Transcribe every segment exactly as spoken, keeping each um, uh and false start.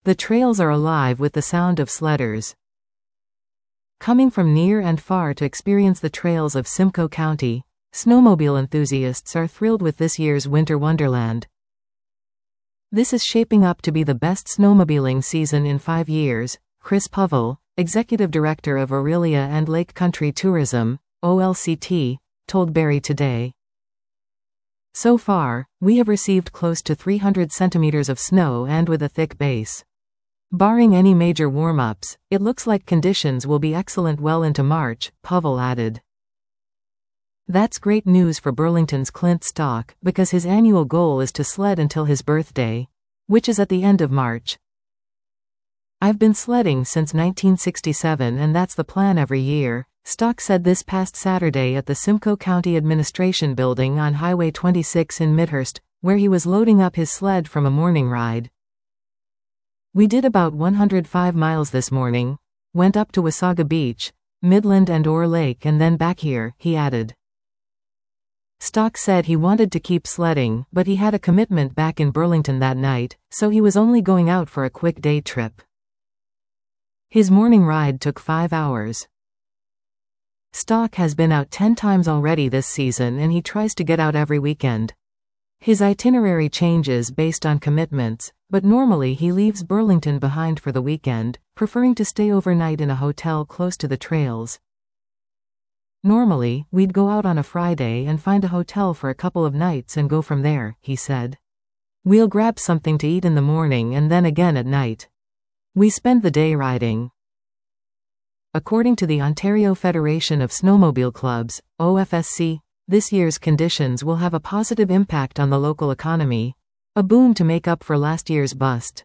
The trails are alive with the sound of sledders coming from near and far to experience the trails of Simcoe County. Snowmobile enthusiasts are thrilled with this year's Winter Wonderland. This is shaping up to be the best snowmobiling season in five years, Chris Povell, executive director of Orillia and Lake Country Tourism, O L C T, told Barrie Today. So far, we have received close to three hundred centimeters of snow and with a thick base. Barring any major warm-ups, it looks like conditions will be excellent well into March, Povell added. That's great news for Burlington's Clint Stock, because his annual goal is to sled until his birthday, which is at the end of March. I've been sledding since nineteen sixty-seven and that's the plan every year, Stock said this past Saturday at the Simcoe County Administration Building on Highway twenty-six in Midhurst, where he was loading up his sled from a morning ride. We did about one hundred five miles this morning, went up to Wasaga Beach, Midland and Orr Lake and then back here, he added. Stock said he wanted to keep sledding, but he had a commitment back in Burlington that night, so he was only going out for a quick day trip. His morning ride took five hours. Stock has been out ten times already this season and he tries to get out every weekend. His itinerary changes based on commitments, but normally he leaves Burlington behind for the weekend, preferring to stay overnight in a hotel close to the trails. Normally, we'd go out on a Friday and find a hotel for a couple of nights and go from there, he said. We'll grab something to eat in the morning and then again at night. We spend the day riding. According to the Ontario Federation of Snowmobile Clubs, O F S C, this year's conditions will have a positive impact on the local economy, a boon to make up for last year's bust.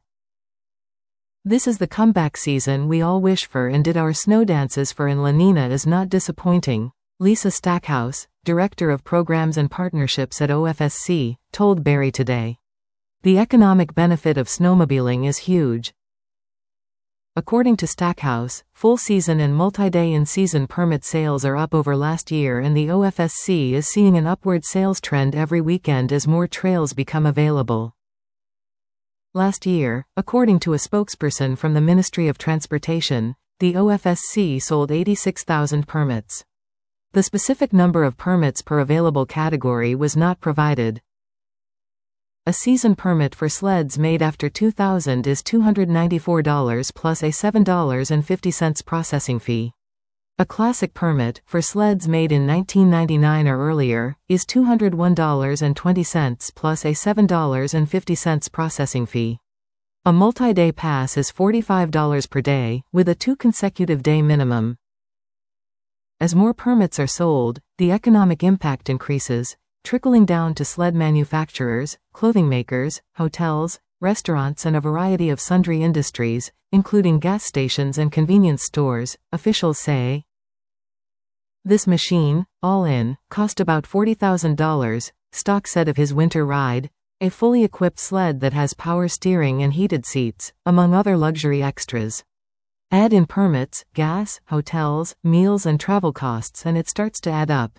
This is the comeback season we all wish for and did our snow dances for and La Nina is not disappointing, Lisa Stackhouse, Director of Programs and Partnerships at O F S C, told Barrie Today. The economic benefit of snowmobiling is huge. According to Stackhouse, full-season and multi-day in-season permit sales are up over last year and the O F S C is seeing an upward sales trend every weekend as more trails become available. Last year, according to a spokesperson from the Ministry of Transportation, the O F S C sold eighty-six thousand permits. The specific number of permits per available category was not provided. A season permit for sleds made after two thousand is two hundred ninety-four dollars plus a seven dollars and fifty cents processing fee. A classic permit, for sleds made in nineteen ninety-nine or earlier, is two hundred one dollars and twenty cents plus a seven dollars and fifty cents processing fee. A multi-day pass is forty-five dollars per day, with a two consecutive day minimum. As more permits are sold, the economic impact increases, trickling down to sled manufacturers, clothing makers, hotels, restaurants and a variety of sundry industries, including gas stations and convenience stores, officials say. This machine, all in, cost about forty thousand dollars, Stock said of his winter ride, a fully equipped sled that has power steering and heated seats, among other luxury extras. Add in permits, gas, hotels, meals and travel costs and it starts to add up.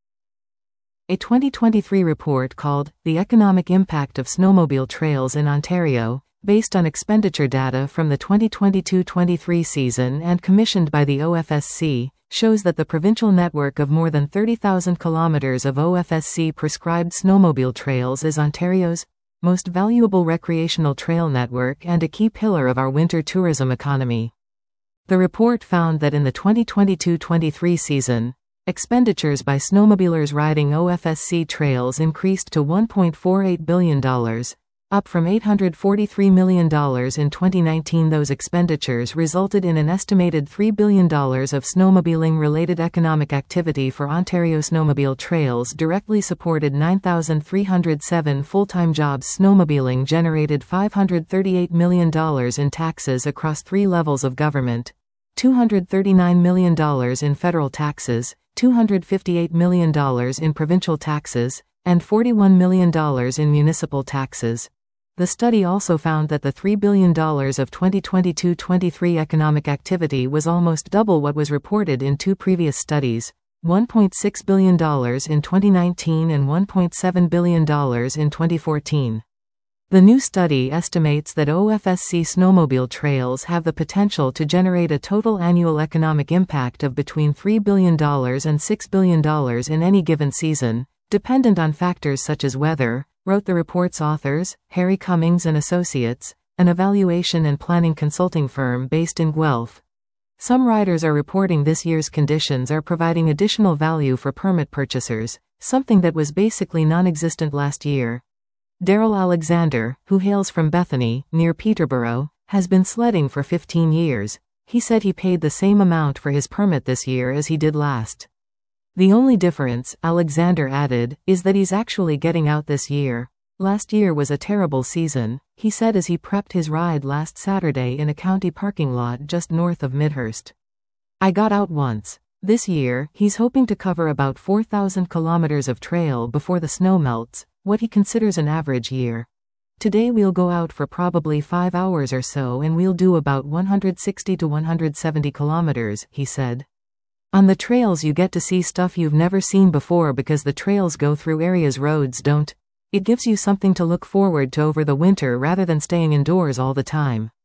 A twenty twenty-three report called The Economic Impact of Snowmobile Trails in Ontario, based on expenditure data from the twenty twenty-two twenty-three season and commissioned by the O F S C, shows that the provincial network of more than thirty thousand kilometers of O F S C-prescribed snowmobile trails is Ontario's most valuable recreational trail network and a key pillar of our winter tourism economy. The report found that in the twenty twenty-two twenty-three season, expenditures by snowmobilers riding O F S C trails increased to one point four eight billion dollars, up from eight hundred forty-three million dollars in twenty nineteen. Those expenditures resulted in an estimated three billion dollars of snowmobiling-related economic activity for Ontario. Snowmobile trails directly supported nine thousand three hundred seven full-time jobs. Snowmobiling generated five hundred thirty-eight million dollars in taxes across three levels of government, two hundred thirty-nine million dollars in federal taxes, two hundred fifty-eight million dollars in provincial taxes, and forty-one million dollars in municipal taxes. The study also found that the three billion dollars of twenty twenty-two twenty-three economic activity was almost double what was reported in two previous studies, one point six billion dollars in twenty nineteen and one point seven billion dollars in twenty fourteen. The new study estimates that O F S C snowmobile trails have the potential to generate a total annual economic impact of between three billion dollars and six billion dollars in any given season, dependent on factors such as weather, wrote the report's authors, Harry Cummings and Associates, an evaluation and planning consulting firm based in Guelph. Some riders are reporting this year's conditions are providing additional value for permit purchasers, something that was basically non-existent last year. Daryl Alexander, who hails from Bethany, near Peterborough, has been sledding for fifteen years. He said he paid the same amount for his permit this year as he did last. The only difference, Alexander added, is that he's actually getting out this year. Last year was a terrible season, he said as he prepped his ride last Saturday in a county parking lot just north of Midhurst. I got out once. This year, he's hoping to cover about four thousand kilometers of trail before the snow melts, what he considers an average year. Today we'll go out for probably five hours or so and we'll do about one hundred sixty to one hundred seventy kilometers, he said. On the trails you get to see stuff you've never seen before because the trails go through areas roads don't. It gives you something to look forward to over the winter rather than staying indoors all the time.